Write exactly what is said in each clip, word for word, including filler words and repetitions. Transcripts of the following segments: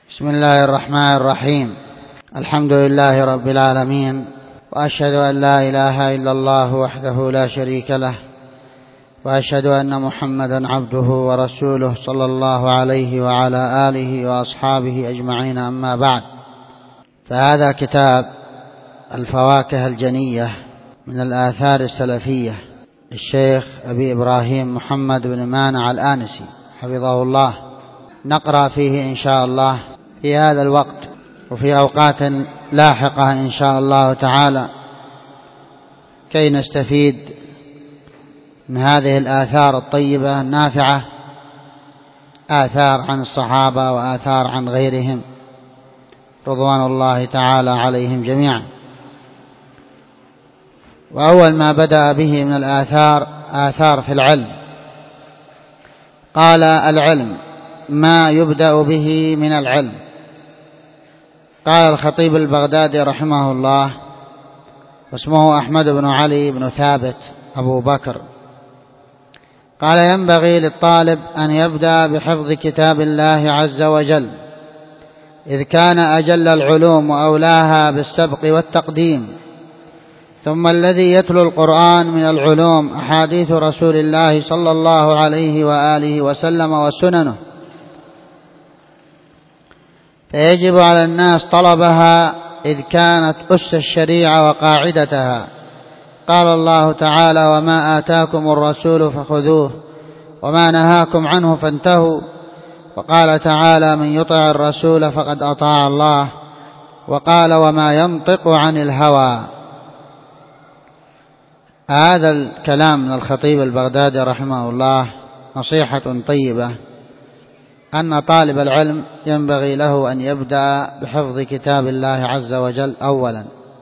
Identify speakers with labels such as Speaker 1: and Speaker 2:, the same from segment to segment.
Speaker 1: بسم الله الرحمن الرحيم. الحمد لله رب العالمين، وأشهد أن لا إله إلا الله وحده لا شريك له، وأشهد أن محمدا عبده ورسوله صلى الله عليه وعلى آله وأصحابه أجمعين. أما بعد، فهذا كتاب الفواكه الجنية من الآثار السلفية للشيخ أبي إبراهيم محمد بن مانع الآنسي حفظه الله. نقرأ فيه إن شاء الله في هذا الوقت وفي أوقات لاحقة إن شاء الله تعالى، كي نستفيد من هذه الآثار الطيبة النافعة، آثار عن الصحابة وآثار عن غيرهم رضوان الله تعالى عليهم جميعا. وأول ما بدأ به من الآثار آثار في العلم. قال: العلم ما يبدأ به من العلم. قال الخطيب البغدادي رحمه الله، واسمه أحمد بن علي بن ثابت أبو بكر، قال: ينبغي للطالب أن يبدأ بحفظ كتاب الله عز وجل، إذ كان أجل العلوم وأولاها بالسبق والتقديم. ثم الذي يتلو القرآن من العلوم أحاديث رسول الله صلى الله عليه وآله وسلم وسننه، فيجب على الناس طلبها، إذ كانت أس الشريعة وقاعدتها. قال الله تعالى: وما آتاكم الرسول فخذوه وما نهاكم عنه فانتهوا. وقال تعالى: من يطع الرسول فقد أطاع الله. وقال: وما ينطق عن الهوى. هذا الكلام من الخطيب البغدادي رحمه الله نصيحة طيبة، أن طالب العلم ينبغي له أن يبدأ بحفظ كتاب الله عز وجل أولا،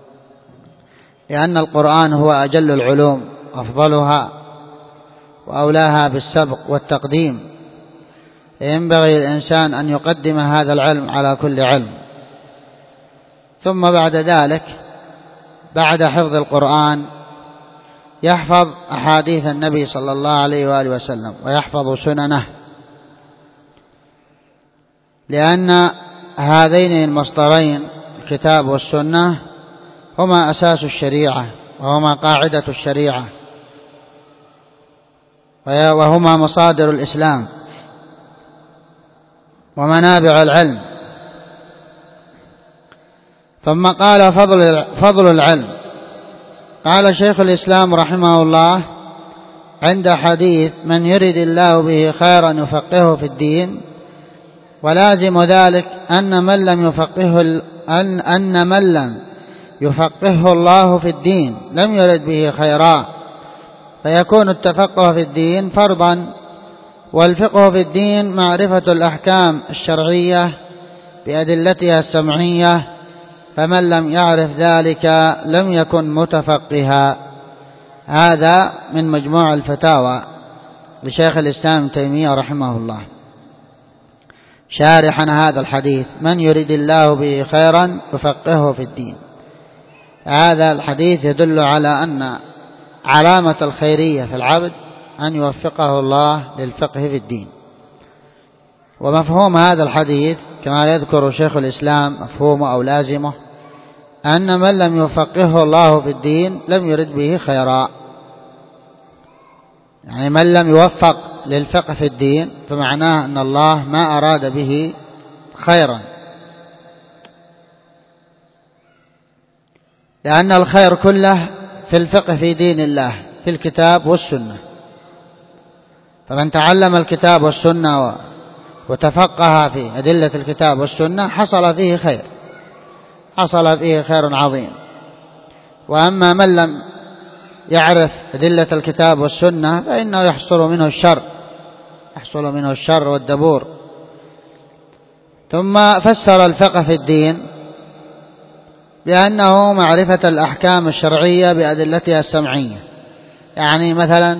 Speaker 1: لأن القرآن هو أجل العلوم أفضلها وأولاها بالسبق والتقديم، ينبغي الإنسان أن يقدم هذا العلم على كل علم. ثم بعد ذلك، بعد حفظ القرآن، يحفظ أحاديث النبي صلى الله عليه وآله وسلم ويحفظ سننه، لأن هذين المصدرين الكتاب والسنة هما أساس الشريعة وهما قاعدة الشريعة وهما مصادر الإسلام ومنابع العلم. ثم قال: فضل فضل العلم. قال شيخ الإسلام رحمه الله عند حديث: من يرد الله به خيرا يفقهه في الدين، ولازم ذلك أن من لم يفقهه أن أن من لم يفقهه الله في الدين لم يرد به خيرا، فيكون التفقه في الدين فرضا. والفقه في الدين معرفة الأحكام الشرعية بأدلتها السمعية، فمن لم يعرف ذلك لم يكن متفقها. هذا من مجموع الفتاوى لشيخ الإسلام ابن تيمية رحمه الله، شارحا هذا الحديث: من يريد الله به خيرا يفقهه في الدين. هذا الحديث يدل على أن علامة الخيرية في العبد أن يوفقه الله للفقه في الدين. ومفهوم هذا الحديث كما يذكر شيخ الإسلام مفهومه أو لازمه أن من لم يفقهه الله في الدين لم يرد به خيرا، يعني من لم يوفق للفقه في الدين فمعناه أن الله ما أراد به خيرا، لأن الخير كله في الفقه في دين الله في الكتاب والسنة. فمن تعلم الكتاب والسنة وتفقه في أدلة الكتاب والسنة حصل فيه خير، حصل فيه خير عظيم. وأما من لم يعرف أدلة الكتاب والسنة فإنه يحصل منه الشر، يحصل منه الشر والدبور. ثم فسر الفقه في الدين بأنه معرفة الأحكام الشرعية بأدلتها السمعية، يعني مثلا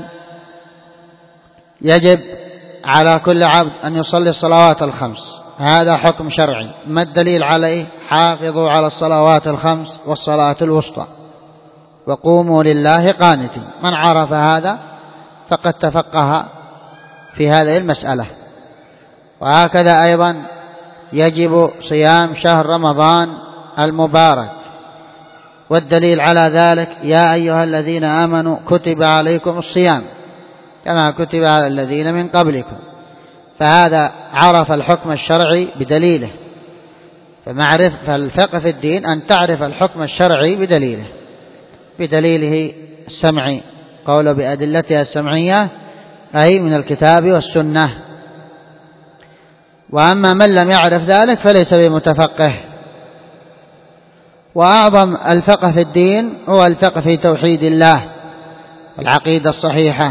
Speaker 1: يجب على كل عبد أن يصلي الصلوات الخمس، هذا حكم شرعي. ما الدليل عليه؟ حافظوا على الصلوات الخمس والصلاة الوسطى وقوموا لله قانتين. من عرف هذا فقد تفقه في هذه المسألة. وهكذا أيضا يجب صيام شهر رمضان المبارك. والدليل على ذلك: يا أيها الذين آمنوا كتب عليكم الصيام كما كتب على الذين من قبلكم. فهذا عرف الحكم الشرعي بدليله. فمعرف فالفقه في الدين أن تعرف الحكم الشرعي بدليله بدليله السمعي، قوله بأدلتها السمعية أي من الكتاب والسنة. وأما من لم يعرف ذلك فليس بمتفقه. وأعظم الفقه في الدين هو الفقه في توحيد الله والعقيدة الصحيحة،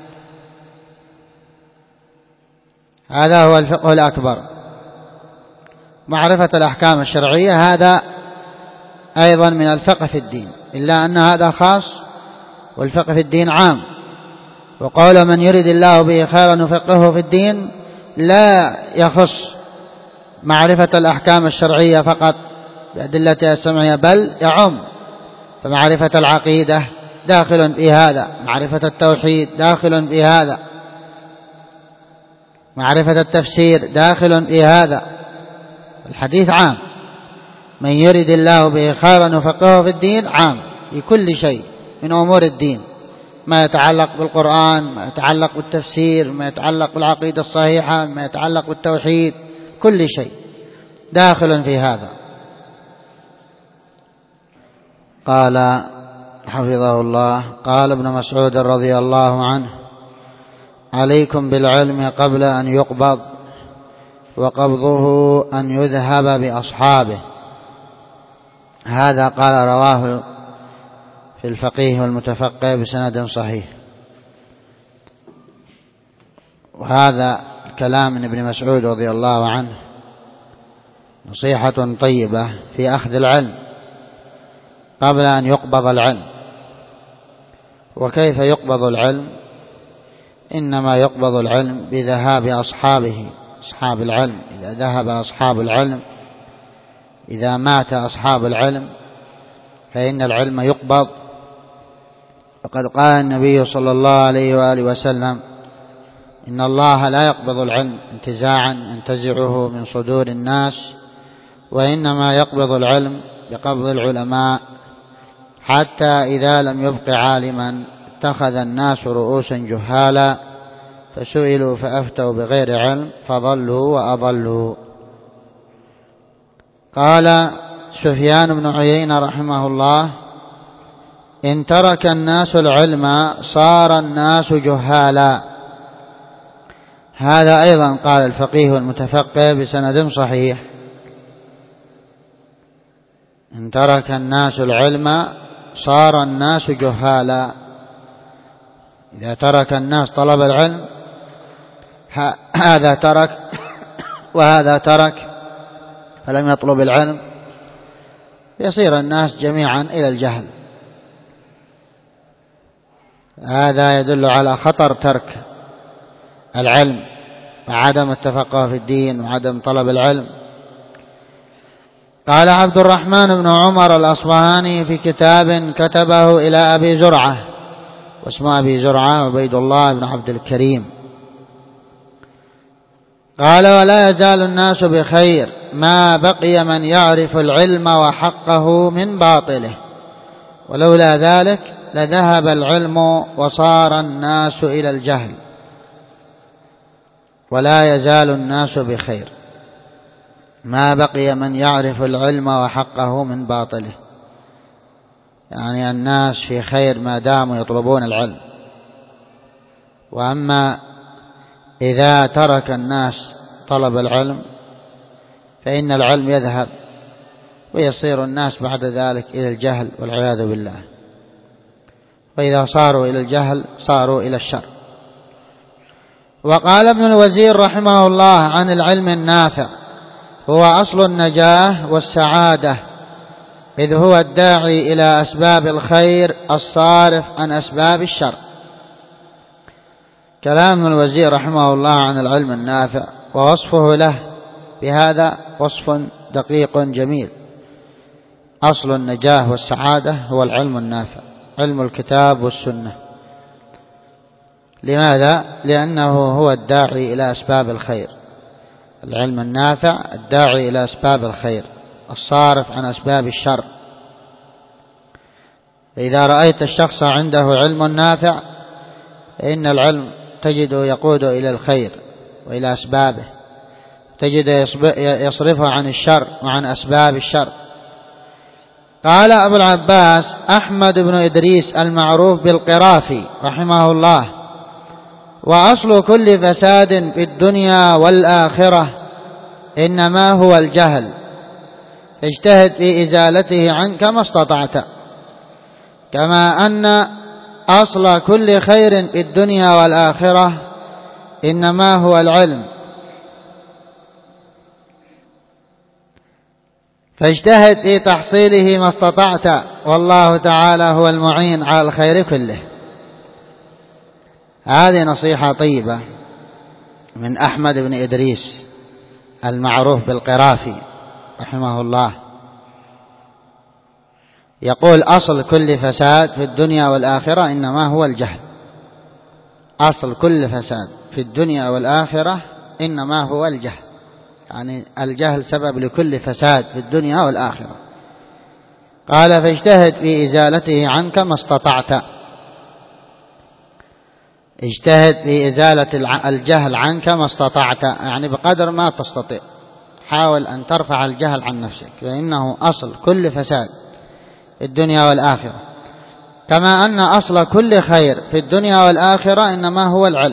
Speaker 1: هذا هو الفقه الأكبر. معرفة الأحكام الشرعية هذا أيضا من الفقه في الدين، إلا أن هذا خاص والفقه في الدين عام. وقال: من يرد الله به خيرا يفقهه في الدين لا يخص معرفة الأحكام الشرعية فقط بأدلتها السمعية، بل يعم. فمعرفة العقيدة داخل في هذا، معرفة التوحيد داخل في هذا، معرفة التفسير داخل في هذا. الحديث عام: من يرد الله به خيرا يفقهه في الدين، عام في كل شيء من أمور الدين، ما يتعلق بالقرآن، ما يتعلق بالتفسير، ما يتعلق بالعقيدة الصحيحة، ما يتعلق بالتوحيد، كل شيء داخل في هذا. قال حفظه الله: قال ابن مسعود رضي الله عنه: عليكم بالعلم قبل أن يقبض، وقبضه أن يذهب بأصحابه. هذا قال رواه في الفقيه والمتفقه بسند صحيح. وهذا الكلام من ابن مسعود رضي الله عنه نصيحة طيبة في أخذ العلم قبل أن يقبض العلم. وكيف يقبض العلم؟ إنما يقبض العلم بذهاب أصحابه، أصحاب العلم. إذا ذهب أصحاب العلم، إذا مات أصحاب العلم، فإن العلم يقبض. وقد قال النبي صلى الله عليه وآله وسلم: إن الله لا يقبض العلم انتزاعا ينتزعه من صدور الناس، وإنما يقبض العلم بقبض العلماء، حتى إذا لم يبق عالما اتخذ الناس رؤوسا جهالا فسئلوا فأفتوا بغير علم فضلوا وأضلوا. قال سفيان بن عيينة رحمه الله: إن ترك الناس العلم صار الناس جهالا. هذا أيضا قال الفقيه والمتفقه بسند صحيح: إن ترك الناس العلم صار الناس جهالا. إذا ترك الناس طلب العلم، هذا ترك وهذا ترك فلم يطلب العلم، يصير الناس جميعا إلى الجهل. هذا يدل على خطر ترك العلم وعدم التفقه في الدين وعدم طلب العلم. قال عبد الرحمن بن عمر الأصبهاني في كتاب كتبه إلى أبي زرعة، واسم أبي زرعة عبيد الله بن عبد الكريم، قال: ولا يزال الناس بخير ما بقي من يعرف العلم وحقه من باطله، ولولا ذلك لذهب العلم وصار الناس إلى الجهل. ولا يزال الناس بخير ما بقي من يعرف العلم وحقه من باطله، يعني الناس في خير ما داموا يطلبون العلم. وأما إذا ترك الناس طلب العلم فإن العلم يذهب ويصير الناس بعد ذلك إلى الجهل والعياذ بالله. وإذا صاروا إلى الجهل صاروا إلى الشر. وقال ابن الوزير رحمه الله عن العلم النافع: هو أصل النجاة والسعادة، إذ هو الداعي إلى أسباب الخير الصارف عن أسباب الشر. كلام ابن الوزير رحمه الله عن العلم النافع ووصفه له بهذا وصف دقيق جميل. أصل النجاة والسعادة هو العلم النافع، علم الكتاب والسنة. لماذا؟ لأنه هو الداعي إلى أسباب الخير، العلم النافع الداعي إلى أسباب الخير الصارف عن أسباب الشر. إذا رأيت الشخص عنده علم نافع فإن العلم تجد يقود إلى الخير وإلى أسبابه، تجد يصرفه عن الشر وعن أسباب الشر. قال أبو العباس أحمد بن إدريس المعروف بالقرافي رحمه الله: وأصل كل فساد في الدنيا والآخرة إنما هو الجهل، فاجتهد في إزالته عنك ما استطعت. كما أن أصل كل خير في الدنيا والآخرة إنما هو العلم، فاجتهد في تحصيله ما استطعت، والله تعالى هو المعين على الخير كله. هذه نصيحة طيبة من أحمد بن إدريس المعروف بالقرافي رحمه الله، يقول: أصل كل فساد في الدنيا والآخرة إنما هو الجهل. أصل كل فساد في الدنيا والآخرة إنما هو الجهل، يعني الجهل سبب لكل فساد في الدنيا والآخرة. قال: فاجتهد في إزالته عنك ما استطعت. اجتهد في إزالة الجهل عنك ما استطعت، يعني بقدر ما تستطيع حاول أن ترفع الجهل عن نفسك، فإنه أصل كل فساد في الدنيا والآخرة. كما أن أصل كل خير في الدنيا والآخرة إنما هو العلم.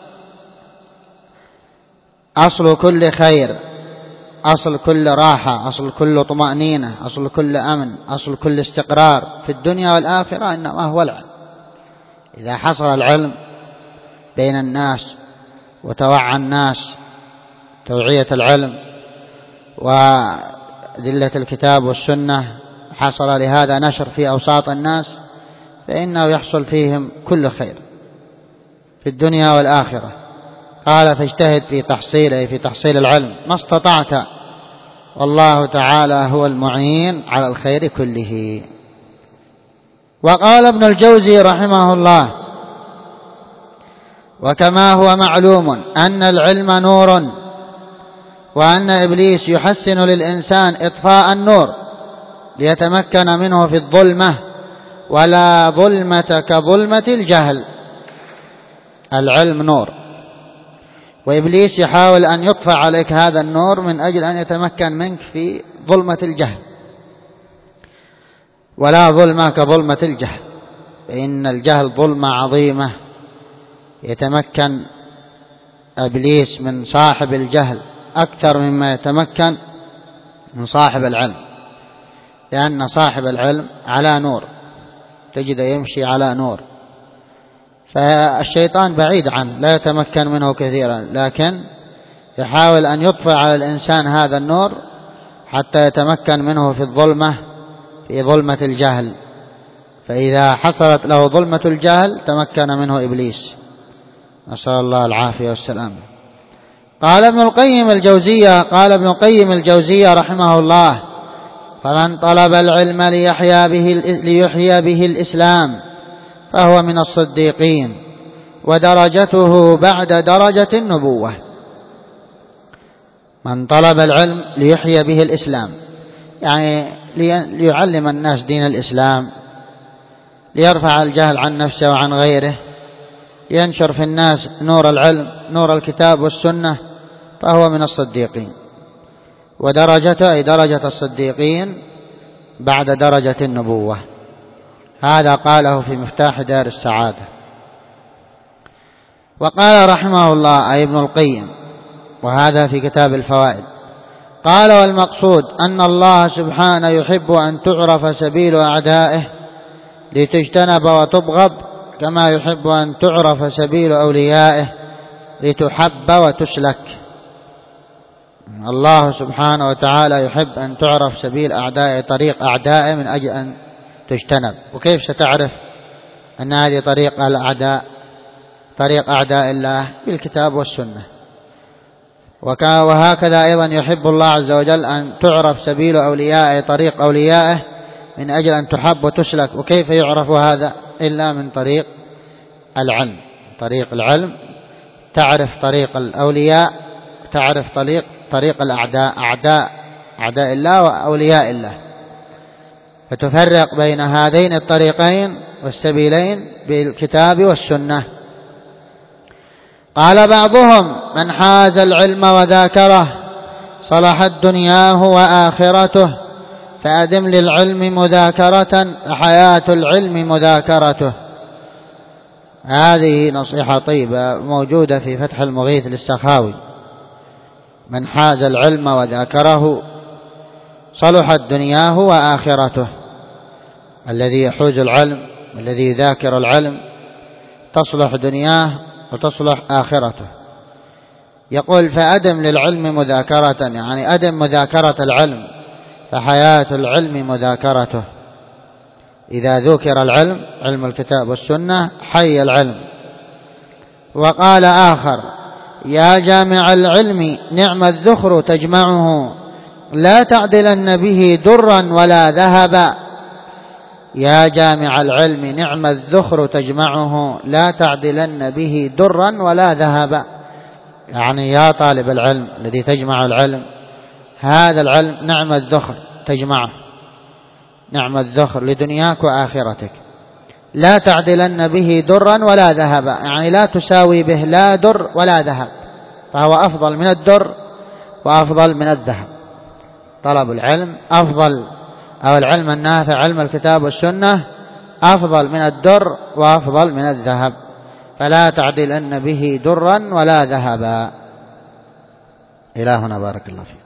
Speaker 1: أصل كل خير، أصل كل راحة، أصل كل طمأنينة، أصل كل أمن، أصل كل استقرار في الدنيا والآخرة إنما هو العلم. إذا حصل العلم بين الناس وتوعى الناس توعية العلم وأدلة الكتاب والسنة، حصل لهذا نشر في أوساط الناس، فإنه يحصل فيهم كل خير في الدنيا والآخرة. قال: فاجتهد في تحصيله، في تحصيل العلم ما استطعت، والله تعالى هو المعين على الخير كله. وقال ابن الجوزي رحمه الله: وكما هو معلوم أن العلم نور، وأن إبليس يحسن للإنسان إطفاء النور ليتمكن منه في الظلمة، ولا ظلمة كظلمة الجهل. العلم نور، وإبليس يحاول أن يطفئ عليك هذا النور من أجل أن يتمكن منك في ظلمة الجهل. ولا ظلمة كظلمة الجهل، فإن الجهل ظلمة عظيمة يتمكن إبليس من صاحب الجهل أكثر مما يتمكن من صاحب العلم، لأن صاحب العلم على نور، تجد يمشي على نور، فالشيطان بعيد عنه لا يتمكن منه كثيرا، لكن يحاول أن يطفئ على الإنسان هذا النور حتى يتمكن منه في الظلمة، في ظلمة الجهل. فإذا حصلت له ظلمة الجهل تمكن منه إبليس، نسأل الله العافية والسلام. قال ابن القيم الجوزية قال ابن القيم الجوزية رحمه الله: فمن طلب العلم ليحيى به, ليحيى به الإسلام فهو من الصديقين، ودرجته بعد درجة النبوة. من طلب العلم ليحيى به الإسلام، يعني ليعلم الناس دين الإسلام، ليرفع الجهل عن نفسه وعن غيره، ينشر في الناس نور العلم، نور الكتاب والسنة، فهو من الصديقين. ودرجته أي درجة الصديقين بعد درجة النبوة. هذا قاله في مفتاح دار السعادة. وقال رحمه الله أي ابن القيم، وهذا في كتاب الفوائد، قال: والمقصود أن الله سبحانه يحب أن تعرف سبيل أعدائه لتجتنب وتبغض، كما يحب أن تعرف سبيل أوليائه لتحب وتسلك. الله سبحانه وتعالى يحب أن تعرف سبيل أعدائه، طريق أعدائه، من أجل أن تجتنب. وكيف ستعرف أن هذه طريق الأعداء؟ طريق أعداء الله بالكتاب والسنة. وهكذا أيضا يحب الله عز وجل أن تعرف سبيل أوليائه، طريق أوليائه، من أجل أن تحب وتسلك. وكيف يعرف هذا إلا من طريق العلم؟ طريق العلم تعرف طريق الأولياء، تعرف طريق طريق الأعداء أعداء أعداء الله وأولياء الله، فتفرق بين هذين الطريقين والسبيلين بالكتاب والسنة. قال بعضهم: من حاز العلم وذاكره صلحت دنياه وآخرته، فأدم للعلم مذاكرة حياة العلم مذاكرته. هذه نصيحة طيبة موجودة في فتح المغيث للسخاوي: من حاز العلم وذاكره صلحت دنياه وآخرته. الذي يحوز العلم الذي يذاكر العلم تصلح دنياه وتصلح آخرته. يقول: فأدم للعلم مذاكرة، يعني أدم مذاكرة العلم، فحياة العلم مذاكرته. إذا ذكر العلم، علم الكتاب والسنة، حي العلم. وقال آخر: يا جامع العلم نعم الذخر تجمعه، لا تعدلن به درا ولا ذهبا. يا جامع العلم نعم الذخر تجمعه، لا تعدلن به درا ولا ذهبا. يعني يا طالب العلم الذي تجمع العلم، هذا العلم نعم الذخر تجمعه، نعم الذخر لدنياك وآخرتك. لا تعدلن به درا ولا ذهبا، يعني لا تساوي به لا در ولا ذهب، فهو أفضل من الدر وأفضل من الذهب. طلب العلم أفضل، أو العلم النافع علم الكتاب والسنة أفضل من الدر وأفضل من الذهب، فلا تعدلن به درا ولا ذهبا. إلى هنا، بارك الله فيك.